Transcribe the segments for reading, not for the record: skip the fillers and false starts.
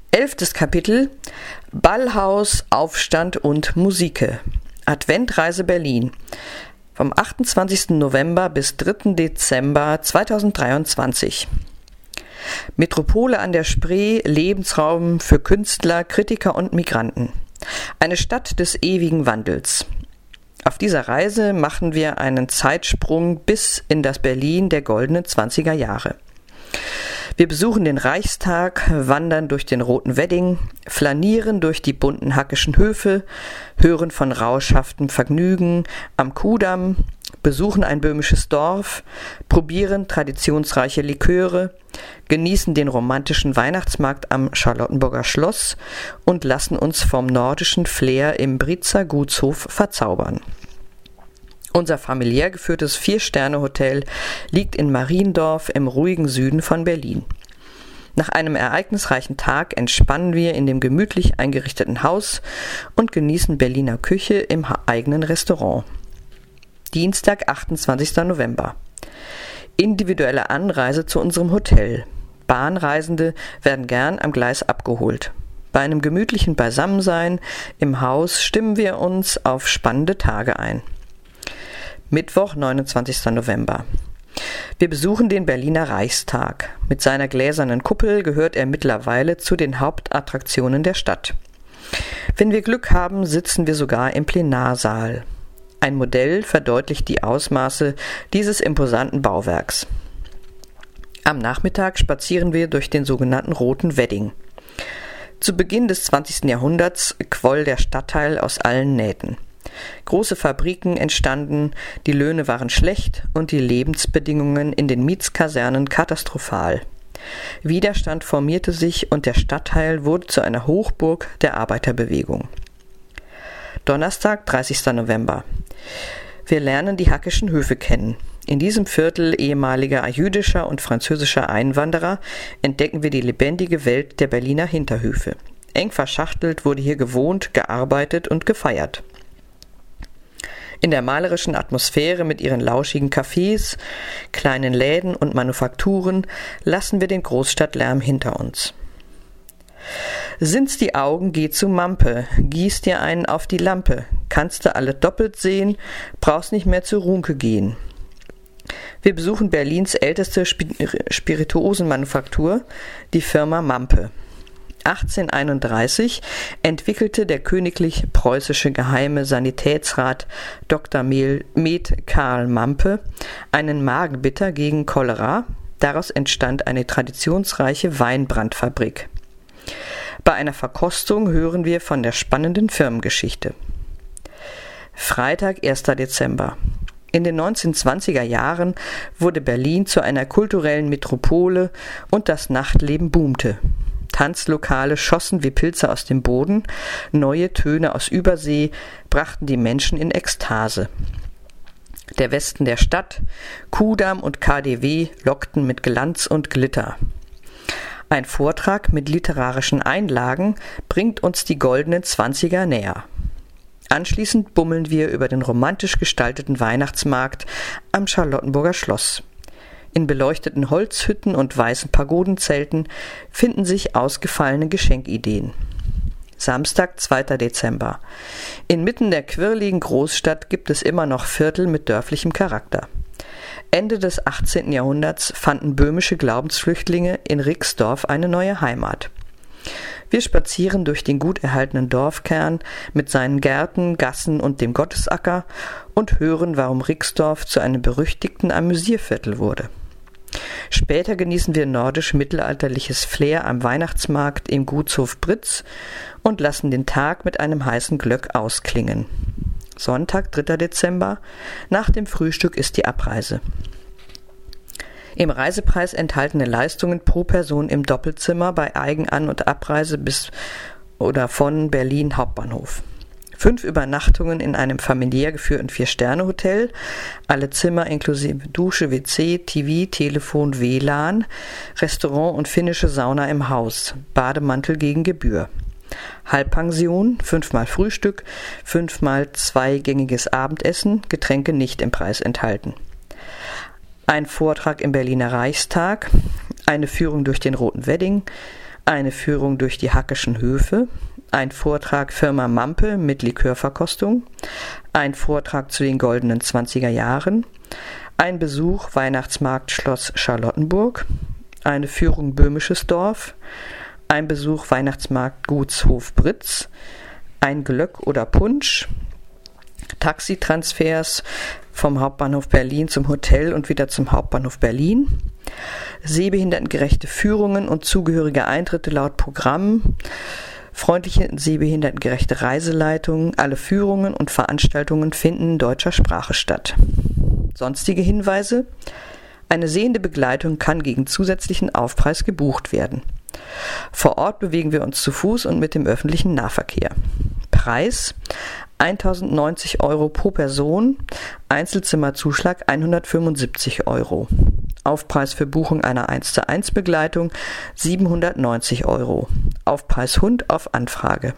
11. Kapitel: Ballhaus, Aufstand und Musike. Adventreise Berlin. Vom 28. November bis 3. Dezember 2023. Metropole an der Spree, Lebensraum für Künstler, Kritiker und Migranten. Eine Stadt des ewigen Wandels. Auf dieser Reise machen wir einen Zeitsprung bis in das Berlin der goldenen 20er Jahre. Wir besuchen den Reichstag, wandern durch den Roten Wedding, flanieren durch die bunten hackischen Höfe, hören von rauschhaftem Vergnügen am Kudamm, besuchen ein böhmisches Dorf, probieren traditionsreiche Liköre, genießen den romantischen Weihnachtsmarkt am Charlottenburger Schloss und lassen uns vom nordischen Flair im Britzer Gutshof verzaubern. Unser familiär geführtes 4-Sterne-Hotel liegt in Mariendorf im ruhigen Süden von Berlin. Nach einem ereignisreichen Tag entspannen wir in dem gemütlich eingerichteten Haus und genießen Berliner Küche im eigenen Restaurant. Dienstag, 28. November. Individuelle Anreise zu unserem Hotel. Bahnreisende werden gern am Gleis abgeholt. Bei einem gemütlichen Beisammensein im Haus stimmen wir uns auf spannende Tage ein. Mittwoch, 29. November. Wir besuchen den Berliner Reichstag. Mit seiner gläsernen Kuppel gehört er mittlerweile zu den Hauptattraktionen der Stadt. Wenn wir Glück haben, sitzen wir sogar im Plenarsaal. Ein Modell verdeutlicht die Ausmaße dieses imposanten Bauwerks. Am Nachmittag spazieren wir durch den sogenannten Roten Wedding. Zu Beginn des 20. Jahrhunderts quoll der Stadtteil aus allen Nähten. Große Fabriken entstanden, die Löhne waren schlecht und die Lebensbedingungen in den Mietskasernen katastrophal. Widerstand formierte sich und der Stadtteil wurde zu einer Hochburg der Arbeiterbewegung. Donnerstag, 30. November. Wir lernen die hackischen Höfe kennen. In diesem Viertel ehemaliger jüdischer und französischer Einwanderer entdecken wir die lebendige Welt der Berliner Hinterhöfe. Eng verschachtelt wurde hier gewohnt, gearbeitet und gefeiert. In der malerischen Atmosphäre mit ihren lauschigen Cafés, kleinen Läden und Manufakturen lassen wir den Großstadtlärm hinter uns. Sind's die Augen, geh zu Mampe, gieß dir einen auf die Lampe, kannst du alle doppelt sehen, brauchst nicht mehr zu Runke gehen. Wir besuchen Berlins älteste Spirituosenmanufaktur, die Firma Mampe. 1831 entwickelte der königlich preußische geheime Sanitätsrat Dr. Med Karl Mampe einen Magenbitter gegen Cholera. Daraus entstand eine traditionsreiche Weinbrandfabrik. Bei einer Verkostung hören wir von der spannenden Firmengeschichte. Freitag, 1. Dezember. In den 1920er Jahren wurde Berlin zu einer kulturellen Metropole und das Nachtleben boomte. Tanzlokale schossen wie Pilze aus dem Boden, neue Töne aus Übersee brachten die Menschen in Ekstase. Der Westen der Stadt, Kudamm und KaDeWe lockten mit Glanz und Glitter. Ein Vortrag mit literarischen Einlagen bringt uns die goldenen 20er näher. Anschließend bummeln wir über den romantisch gestalteten Weihnachtsmarkt am Charlottenburger Schloss. In beleuchteten Holzhütten und weißen Pagodenzelten finden sich ausgefallene Geschenkideen. Samstag, 2. Dezember. Inmitten der quirligen Großstadt gibt es immer noch Viertel mit dörflichem Charakter. Ende des 18. Jahrhunderts fanden böhmische Glaubensflüchtlinge in Rixdorf eine neue Heimat. Wir spazieren durch den gut erhaltenen Dorfkern mit seinen Gärten, Gassen und dem Gottesacker und hören, warum Rixdorf zu einem berüchtigten Amüsierviertel wurde. Später genießen wir nordisch-mittelalterliches Flair am Weihnachtsmarkt im Gutshof Britz und lassen den Tag mit einem heißen Glögg ausklingen. Sonntag, 3. Dezember. Nach dem Frühstück ist die Abreise. Im Reisepreis enthaltene Leistungen pro Person im Doppelzimmer bei Eigenan- und Abreise bis oder von Berlin Hauptbahnhof. 5 Übernachtungen in einem familiär geführten 4-Sterne-Hotel, alle Zimmer inklusive Dusche, WC, TV, Telefon, WLAN, Restaurant und finnische Sauna im Haus, Bademantel gegen Gebühr. Halbpension, 5-mal Frühstück, 5-mal 2-gängiges Abendessen, Getränke nicht im Preis enthalten. Ein Vortrag im Berliner Reichstag, eine Führung durch den Roten Wedding, eine Führung durch die Hackischen Höfe, ein Vortrag Firma Mampe mit Likörverkostung, ein Vortrag zu den goldenen 20er Jahren, ein Besuch Weihnachtsmarkt Schloss Charlottenburg, eine Führung Böhmisches Dorf, ein Besuch Weihnachtsmarkt Gutshof Britz, ein Glöck oder Punsch, Taxitransfers vom Hauptbahnhof Berlin zum Hotel und wieder zum Hauptbahnhof Berlin, sehbehindertengerechte Führungen und zugehörige Eintritte laut Programm, freundliche sehbehindertengerechte Reiseleitung, alle Führungen und Veranstaltungen finden in deutscher Sprache statt. Sonstige Hinweise: Eine sehende Begleitung kann gegen zusätzlichen Aufpreis gebucht werden. Vor Ort bewegen wir uns zu Fuß und mit dem öffentlichen Nahverkehr. Preis: 1.090 Euro pro Person, Einzelzimmerzuschlag 175 Euro. Aufpreis für Buchung einer 1:1 Begleitung 790 Euro. Aufpreis Hund auf Anfrage.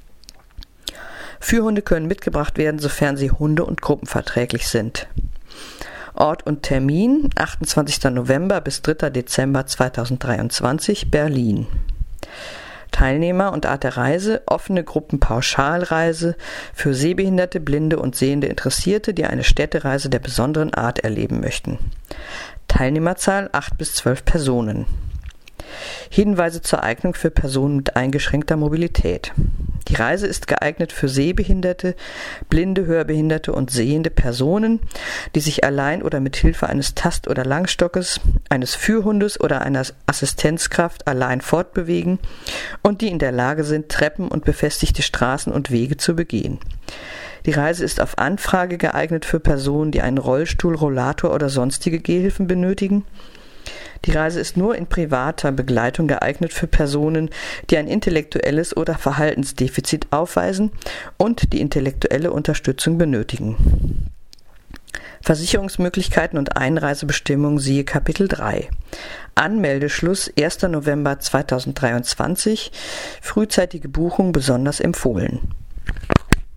Führhunde können mitgebracht werden, sofern sie hunde- und gruppenverträglich sind. Ort und Termin: 28. November bis 3. Dezember 2023, Berlin. Teilnehmer und Art der Reise: offene Gruppenpauschalreise für sehbehinderte, blinde und sehende Interessierte, die eine Städtereise der besonderen Art erleben möchten. Teilnehmerzahl 8 bis 12 Personen. Hinweise zur Eignung für Personen mit eingeschränkter Mobilität. Die Reise ist geeignet für sehbehinderte, blinde, hörbehinderte und sehende Personen, die sich allein oder mit Hilfe eines Tast- oder Langstockes, eines Führhundes oder einer Assistenzkraft allein fortbewegen und die in der Lage sind, Treppen und befestigte Straßen und Wege zu begehen. Die Reise ist auf Anfrage geeignet für Personen, die einen Rollstuhl, Rollator oder sonstige Gehhilfen benötigen. Die Reise ist nur in privater Begleitung geeignet für Personen, die ein intellektuelles oder Verhaltensdefizit aufweisen und die intellektuelle Unterstützung benötigen. Versicherungsmöglichkeiten und Einreisebestimmungen siehe Kapitel 3. Anmeldeschluss 1. November 2023. Frühzeitige Buchung besonders empfohlen.